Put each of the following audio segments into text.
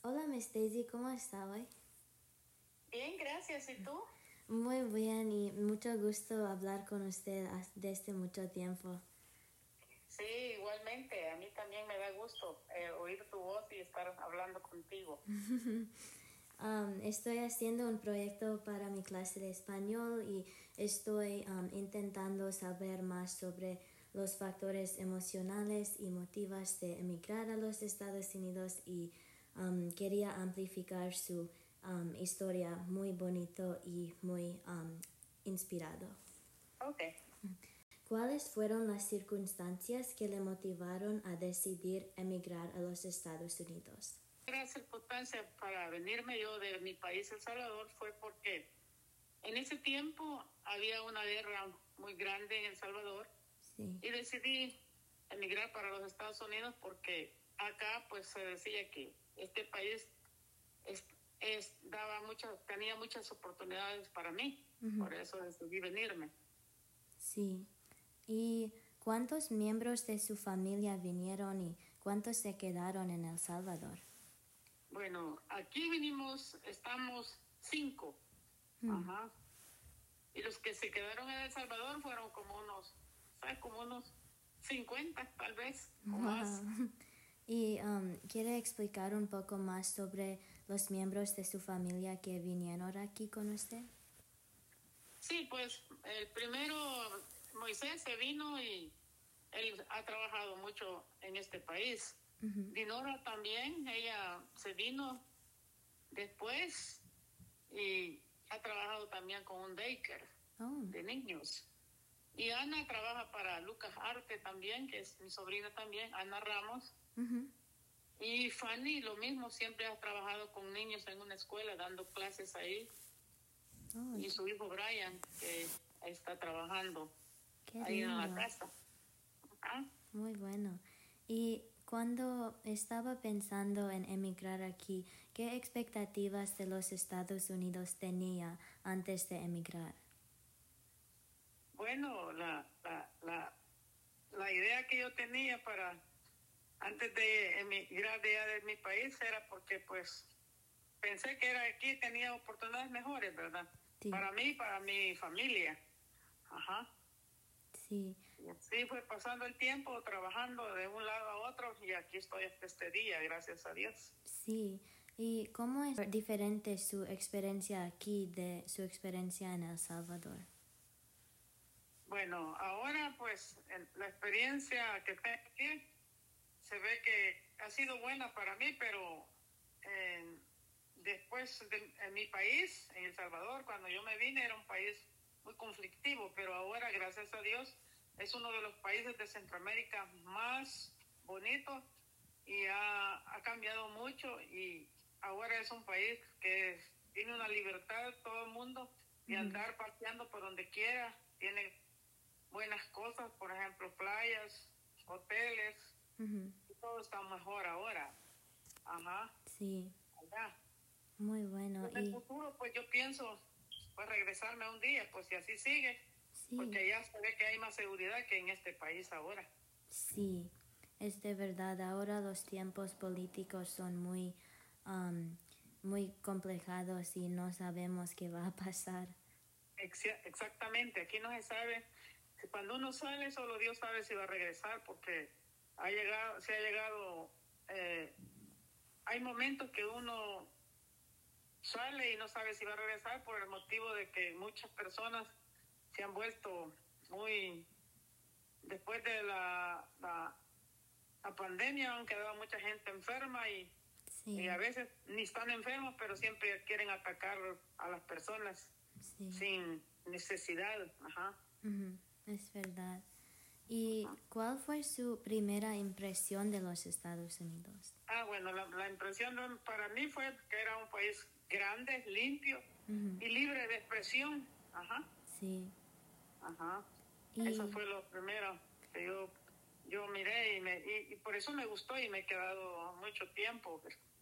Hola, Miss Daisy, ¿cómo está hoy? Bien, gracias. ¿Y tú? Muy bien y mucho gusto hablar con usted desde mucho tiempo. Sí, igualmente. A mí también me da gusto oír tu voz y estar hablando contigo. Estoy haciendo un proyecto para mi clase de español y estoy intentando saber más sobre los factores emocionales y motivos de emigrar a los Estados Unidos y quería amplificar su historia muy bonito y muy inspirado. Ok. ¿Cuáles fueron las circunstancias que le motivaron a decidir emigrar a los Estados Unidos? La circunstancia para venirme yo de mi país, El Salvador, fue porque en ese tiempo había una guerra muy grande en El Salvador Sí. y decidí emigrar para los Estados Unidos porque acá pues se decía que este país tenía muchas oportunidades para mí. Por eso decidí venirme. Sí. ¿Y cuántos miembros de su familia vinieron y cuántos se quedaron en El Salvador? Bueno, aquí estamos 5. Ajá. Y los que se quedaron en El Salvador fueron como unos 50 tal vez, o más. ¿Y quiere explicar un poco más sobre los miembros de su familia que vinieron aquí con usted? Sí, pues el primero, Moisés, se vino y él ha trabajado mucho en este país. Dinora también, ella se vino después y ha trabajado también con un daycare de niños. Y Ana trabaja para Lucas Arte también, que es mi sobrina también, Ana Ramos. Y Fanny lo mismo, siempre ha trabajado con niños en una escuela, dando clases ahí. Y su hijo Brian, que está trabajando ahí en la casa. Muy bueno. Y cuando estaba pensando en emigrar aquí, ¿qué expectativas de los Estados Unidos tenía antes de emigrar? Bueno, la idea que yo tenía antes de emigrar de mi país era porque pues pensé que aquí tenía oportunidades mejores, ¿verdad? Sí. Para mí y para mi familia. Ajá. Sí. Y así fue pasando el tiempo, trabajando de un lado a otro y aquí estoy hasta este día, gracias a Dios. Sí. ¿Y cómo es diferente su experiencia aquí de su experiencia en El Salvador? Bueno, ahora pues la experiencia que tengo aquí se ve que ha sido buena para mí, pero después en mi país, en El Salvador, cuando yo me vine era un país muy conflictivo, pero ahora, gracias a Dios, es uno de los países de Centroamérica más bonitos y ha cambiado mucho y ahora es un país que tiene una libertad todo el mundo de andar paseando por donde quiera, tiene buenas cosas, por ejemplo, playas, hoteles, y todo está mejor ahora. Ajá. Sí. Allá. Muy bueno. En el futuro, pues yo pienso, pues regresarme un día, pues si así sigue, Sí. porque ya se ve que hay más seguridad que en este país ahora. Sí, es de verdad. Ahora los tiempos políticos son muy complicados y no sabemos qué va a pasar. Exactamente, aquí no se sabe. Cuando uno sale, solo Dios sabe si va a regresar, porque hay momentos que uno sale y no sabe si va a regresar por el motivo de que muchas personas se han vuelto después de la pandemia han quedado mucha gente enferma y a veces ni están enfermos, pero siempre quieren atacar a las personas sin necesidad. Ajá. Es verdad. ¿Y cuál fue su primera impresión de los Estados Unidos? Bueno, la impresión para mí fue que era un país grande, limpio y libre de expresión. Ajá. Sí. Ajá. Eso fue lo primero que yo miré y por eso me gustó y me he quedado mucho tiempo.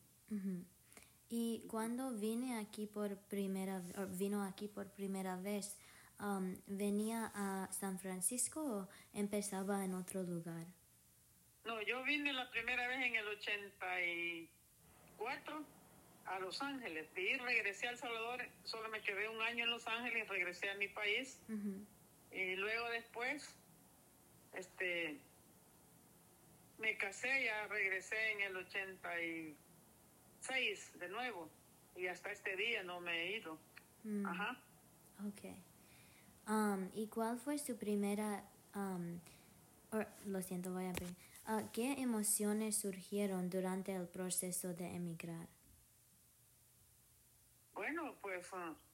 Y cuando vino aquí por primera vez, ¿venía a San Francisco o empezaba en otro lugar? No, yo vine la primera vez en el 80 y 2004 a Los Ángeles. De ahí regresé a El Salvador, solo me quedé un año en Los Ángeles, regresé a mi país. Y luego después, me casé, ya regresé en el 86 de nuevo. Y hasta este día no me he ido. Ajá. Okay. ¿Y cuál fue su primera, lo siento, voy a ver, qué emociones surgieron durante el proceso de emigrar? Bueno, pues,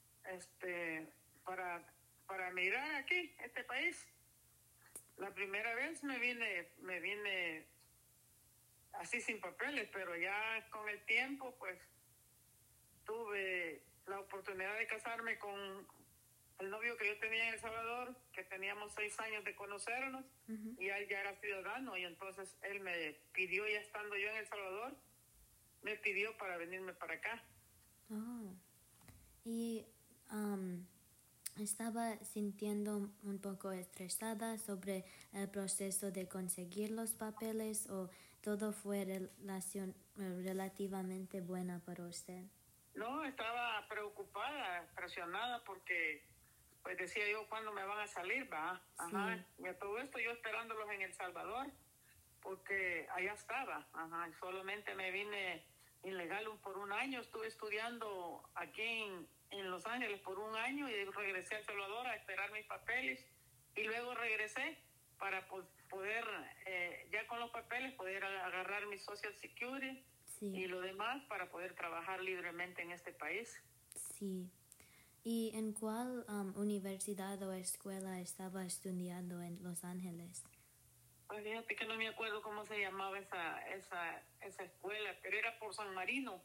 para emigrar aquí, este país, la primera vez me vine así sin papeles, pero ya con el tiempo, pues, tuve la oportunidad de casarme con el novio que yo tenía en El Salvador, que teníamos 6 años de conocernos, y él ya era ciudadano, y entonces él me pidió, ya estando yo en El Salvador, me pidió para venirme para acá. Y estaba sintiendo un poco estresada sobre el proceso de conseguir los papeles, o todo fue relativamente buena para usted? No, estaba preocupada, presionada, porque pues decía yo, ¿cuándo me van a salir? Va, ajá. Sí. Y a todo esto yo esperándolos en El Salvador, porque allá estaba, ajá. Solamente me vine ilegal por un año, estuve estudiando aquí en Los Ángeles por un año, y regresé a El Salvador a esperar mis papeles, y luego regresé para poder, ya con los papeles, poder agarrar mi Social Security. Sí. Y lo demás para poder trabajar libremente en este país. Sí. ¿Y en cuál universidad o escuela estaba estudiando en Los Ángeles? Pues fíjate que no me acuerdo cómo se llamaba esa escuela, pero era por San Marino.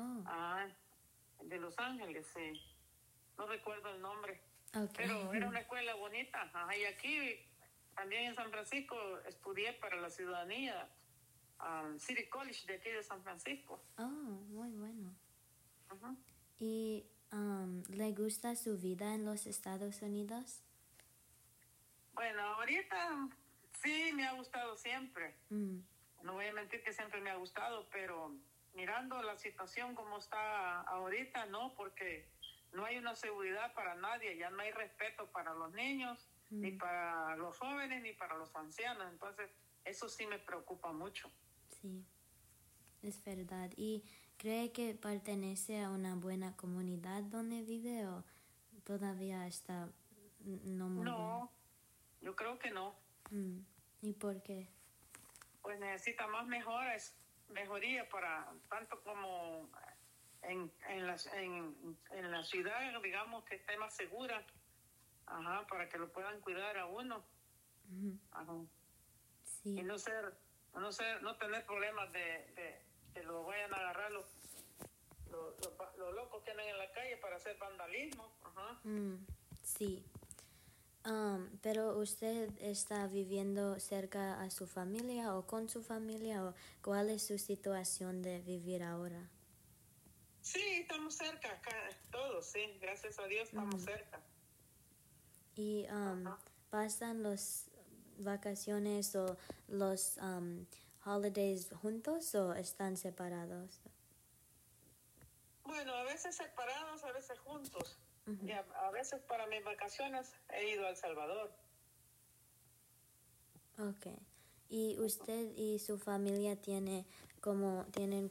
De Los Ángeles, sí. No recuerdo el nombre. Okay. Pero era una escuela bonita. Ajá. Y aquí, también en San Francisco, estudié para la ciudadanía. City College de aquí de San Francisco. Muy bueno. ¿Y le gusta su vida en los Estados Unidos? Bueno, ahorita sí me ha gustado siempre. No voy a mentir que siempre me ha gustado, pero mirando la situación como está ahorita, no, porque no hay una seguridad para nadie, ya no hay respeto para los niños, ni para los jóvenes, ni para los ancianos. Entonces, eso sí me preocupa mucho. Sí, es verdad. ¿Y cree que pertenece a una buena comunidad donde vive, o todavía está no muy bien? No, yo creo que no. ¿Y por qué? Pues necesita más mejoría para tanto como en la ciudad, digamos, que esté más segura, para que lo puedan cuidar a uno. Sí. Y no tener problemas de que lo vayan a agarrar los locos que andan en la calle para hacer vandalismo. Sí. Pero usted está viviendo cerca a su familia o con su familia, o ¿cuál es su situación de vivir ahora? Sí, estamos cerca acá, todos, sí, gracias a Dios estamos cerca. ¿Y pasan las vacaciones o los holidays juntos, o están separados? Bueno, a veces separados, a veces juntos. Y a veces para mis vacaciones he ido a El Salvador. Okay. ¿Y usted y su familia tienen como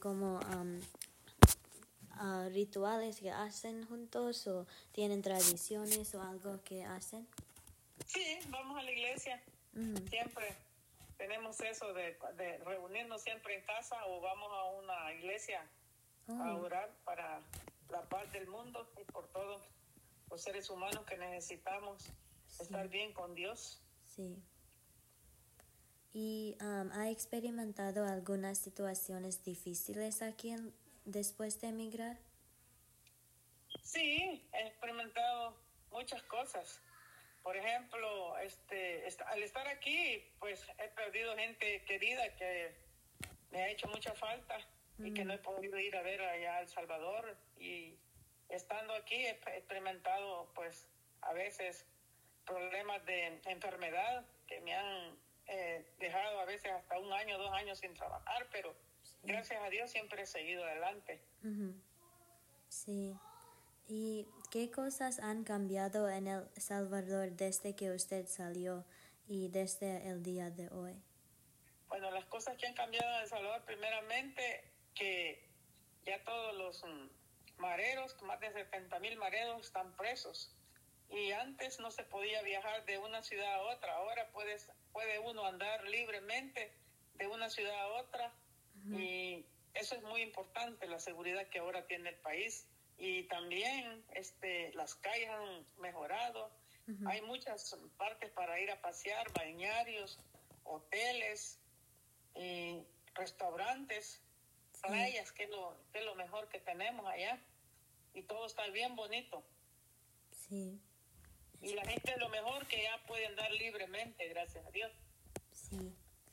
rituales que hacen juntos, o tienen tradiciones o algo que hacen? Sí, vamos a la iglesia. Siempre tenemos eso de reunirnos siempre en casa, o vamos a una iglesia a orar para la paz del mundo y por todos los seres humanos que necesitamos estar bien con Dios. Sí. ¿Y ha experimentado algunas situaciones difíciles aquí después de emigrar? Sí, he experimentado muchas cosas. Por ejemplo, al estar aquí, pues he perdido gente querida que me ha hecho mucha falta y que no he podido ir a ver allá a El Salvador. Y estando aquí he experimentado, pues, a veces problemas de enfermedad que me han dejado a veces hasta 1 año, 2 años sin trabajar, pero gracias a Dios siempre he seguido adelante. Sí. ¿Y qué cosas han cambiado en El Salvador desde que usted salió y desde el día de hoy? Bueno, las cosas que han cambiado en El Salvador, primeramente, que ya todos los mareros, más de 70,000 mareros están presos. Y antes no se podía viajar de una ciudad a otra. Ahora puede uno andar libremente de una ciudad a otra. Y eso es muy importante, la seguridad que ahora tiene el país. Y también las calles han mejorado. Hay muchas partes para ir a pasear, balnearios, hoteles, restaurantes, playas, que es lo mejor que tenemos allá. Y todo está bien bonito. Sí. Y la gente es lo mejor, que ya puede andar libremente, gracias a Dios. Sí.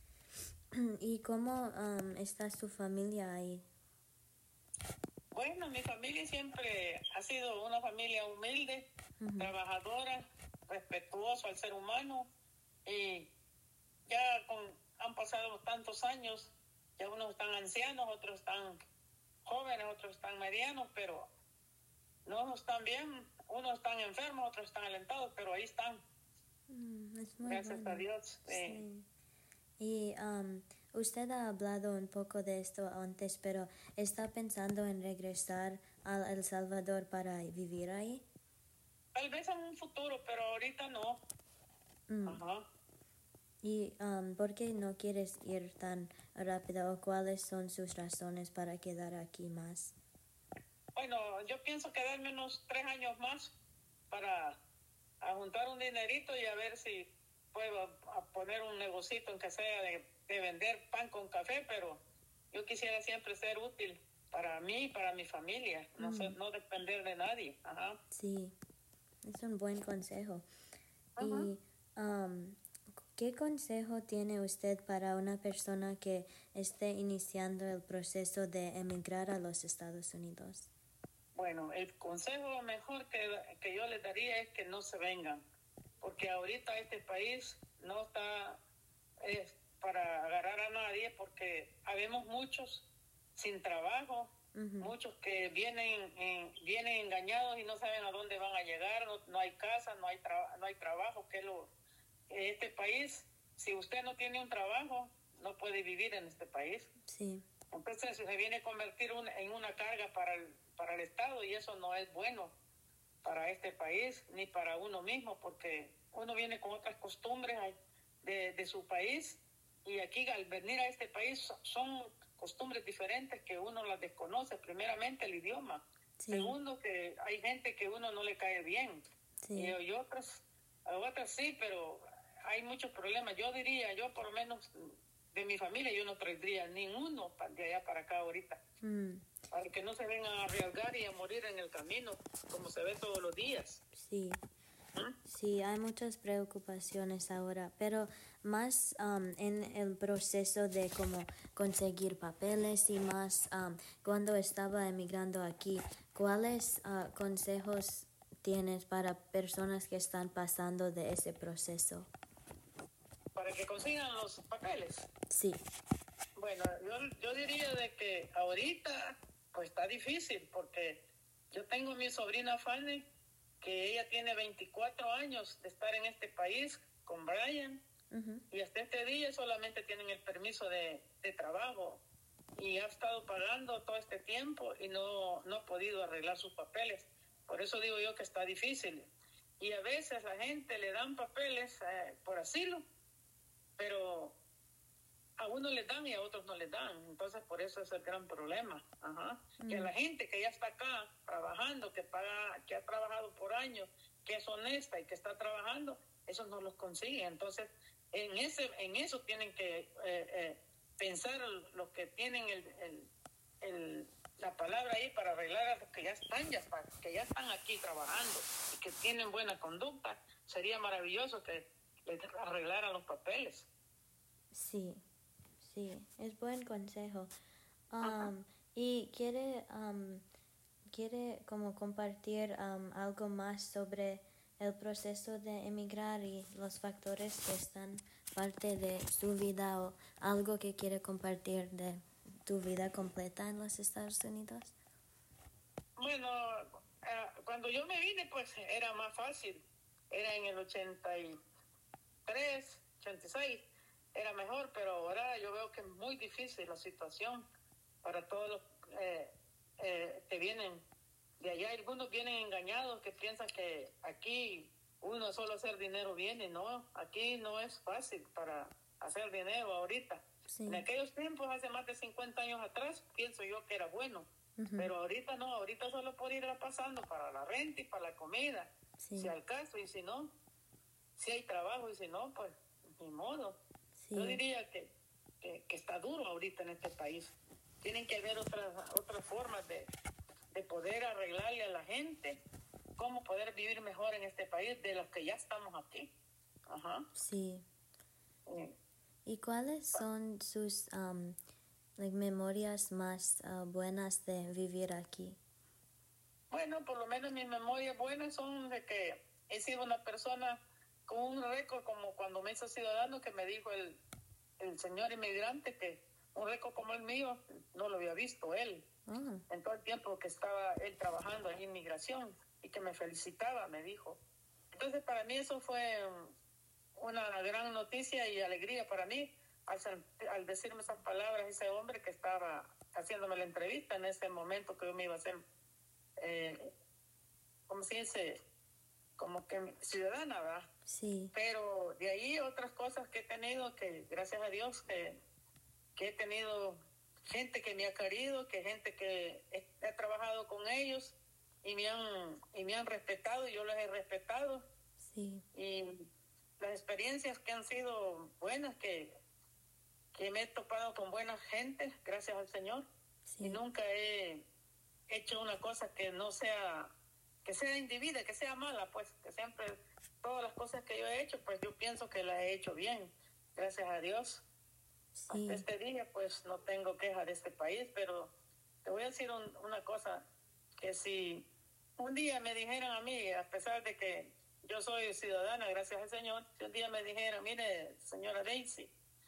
¿Y cómo está su familia ahí? Bueno, mi familia siempre ha sido una familia humilde, trabajadora, respetuosa al ser humano. Y ya han pasado tantos años, ya unos están ancianos, otros están jóvenes, otros están medianos, pero no están bien. Unos están enfermos, otros están alentados, pero ahí están. Es muy Gracias bueno. a Dios. Sí. Y usted ha hablado un poco de esto antes, pero ¿está pensando en regresar a El Salvador para vivir ahí? Tal vez en un futuro, pero ahorita no. Ajá. ¿Y por qué no quieres ir tan rápido o cuáles son sus razones para quedar aquí más? Bueno, yo pienso quedarme unos 3 años más para juntar un dinerito y a ver si puedo poner un negocito, aunque sea de vender pan con café, pero yo quisiera siempre ser útil para mí y para mi familia, no depender de nadie. Ajá. Sí, es un buen consejo. Ajá. ¿Y qué consejo tiene usted para una persona que esté iniciando el proceso de emigrar a los Estados Unidos? Bueno, el consejo mejor que yo les daría es que no se vengan, porque ahorita este país no está para agarrar a nadie, porque habemos muchos sin trabajo, muchos que vienen engañados y no saben a dónde van a llegar, no hay casa, no hay trabajo, este país, si usted no tiene un trabajo, no puede vivir en este país. Sí. Entonces se viene a convertir en una carga para el Estado, y eso no es bueno para este país ni para uno mismo, porque uno viene con otras costumbres de su país, y aquí al venir a este país son costumbres diferentes que uno las desconoce. Primeramente el idioma, segundo que hay gente que uno no le cae bien, y otras sí, pero hay muchos problemas. Yo por lo menos de mi familia, yo no traería ninguno de allá para acá ahorita, para que no se vengan a arriesgar y a morir en el camino, como se ve todos los días. Sí. Sí, hay muchas preocupaciones ahora, pero más en el proceso de cómo conseguir papeles y más cuando estaba emigrando aquí, ¿cuáles consejos tienes para personas que están pasando de ese proceso? Para que consigan los papeles. Sí. Bueno, yo diría de que ahorita pues está difícil, porque yo tengo mi sobrina Fanny, que ella tiene 24 años de estar en este país con Brian, y hasta este día solamente tienen el permiso de trabajo, y ha estado pagando todo este tiempo y no ha podido arreglar sus papeles. Por eso digo yo que está difícil. Y a veces la gente le dan papeles por asilo, pero a uno les dan y a otros no les dan. Entonces por eso es el gran problema. Que la gente que ya está acá trabajando, que ha trabajado por años, que es honesta y que está trabajando, esos no los consiguen. Entonces en eso tienen que pensar los que tienen la palabra ahí para arreglar a los que ya están aquí trabajando y que tienen buena conducta. Sería maravilloso que les arreglaran los papeles. Sí, es buen consejo. Y quiere como compartir algo más sobre el proceso de emigrar y los factores que están parte de su vida, o algo que quiere compartir de tu vida completa en los Estados Unidos? Bueno, cuando yo me vine, pues era más fácil. Era en el 83, 86, era mejor, pero ahora yo veo que es muy difícil la situación para todos los que vienen de allá. Algunos vienen engañados que piensan que aquí uno solo hacer dinero viene. No, aquí no es fácil para hacer dinero ahorita. Sí. En aquellos tiempos, hace más de 50 años atrás, pienso yo que era bueno. Pero ahorita no, ahorita solo por ir pasando para la renta y para la comida, sí. Si al caso, y si no, si hay trabajo, y si no, pues ni modo. Sí. Yo diría que está duro ahorita en este país. Tienen que haber otras formas de poder arreglarle a la gente cómo poder vivir mejor en este país de los que ya estamos aquí. Ajá. Sí. ¿Y cuáles son sus memorias más buenas de vivir aquí? Bueno, por lo menos mis memorias buenas son de que he sido una persona con un récord, como cuando me hizo ciudadano, que me dijo el señor inmigrante que un récord como el mío no lo había visto él. En todo el tiempo que estaba él trabajando en inmigración, y que me felicitaba, me dijo. Entonces para mí eso fue una gran noticia y alegría para mí al decirme esas palabras ese hombre que estaba haciéndome la entrevista en ese momento que yo me iba a hacer ¿cómo se dice? Como que ciudadana, ¿verdad? Sí. Pero de ahí otras cosas que he tenido, que gracias a Dios que he tenido gente que me ha querido, que gente que he trabajado con ellos y me han respetado y yo les he respetado. Sí. Y las experiencias que han sido buenas, que me he topado con buena gente, gracias al Señor. Sí. Y nunca he hecho una cosa que no sea, que sea indebida, que sea mala, pues, que siempre todas las cosas que yo he hecho, pues yo pienso que las he hecho bien, gracias a Dios. Sí. Hasta este día, pues, no tengo queja de este país, pero te voy a decir una cosa, que si un día me dijeran a mí, a pesar de que yo soy ciudadana, gracias al Señor, si un día me dijeran, mire, señora Daisy,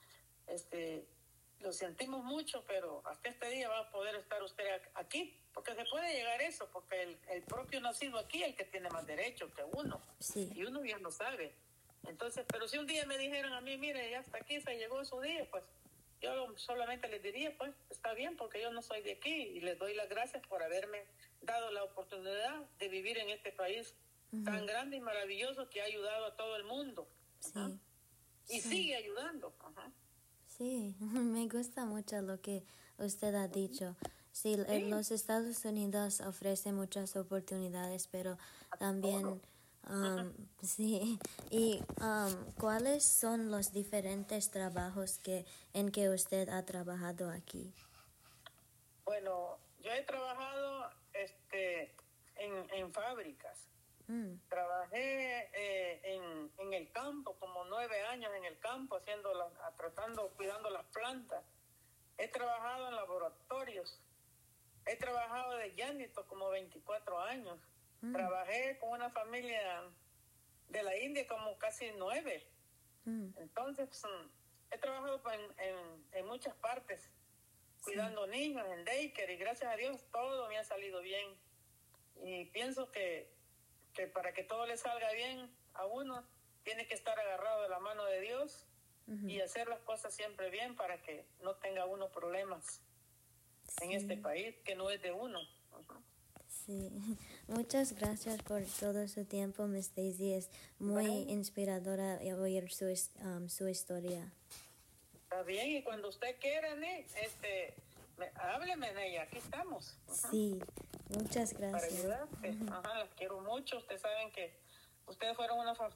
lo sentimos mucho, pero hasta este día va a poder estar usted aquí, porque se puede llegar a eso, porque el propio nacido aquí es el que tiene más derecho que uno, sí. Y uno ya lo sabe. Entonces, pero si un día me dijeran a mí, mire, ya hasta aquí se llegó su día, pues yo solamente les diría, pues está bien, porque yo no soy de aquí, y les doy las gracias por haberme dado la oportunidad de vivir en este país tan grande y maravilloso que ha ayudado a todo el mundo. Sí. Y sí. sigue ayudando. Sí, me gusta mucho lo que usted ha dicho. Sí, los Estados Unidos ofrecen muchas oportunidades, pero también, sí. ¿Y cuáles son los diferentes trabajos en que usted ha trabajado aquí? Bueno, yo he trabajado en fábricas. Trabajé en el campo, como 9 años en el campo, cuidando las plantas. He trabajado en laboratorios. He trabajado de janitor como 24 años. Trabajé con una familia de la India como casi 9. Entonces, he trabajado en muchas partes, cuidando niños en daycare, y gracias a Dios todo me ha salido bien. Y pienso que para que todo le salga bien a uno, tiene que estar agarrado de la mano de Dios y hacer las cosas siempre bien para que no tenga uno problemas en este país que no es de uno. Sí, muchas gracias por todo su tiempo, Miss Daisy. Es muy inspiradora oír su historia. Está bien, y cuando usted quiera, hábleme de ella, aquí estamos. Sí, muchas gracias. Para ayudarte. Las quiero mucho. Ustedes saben que ustedes fueron una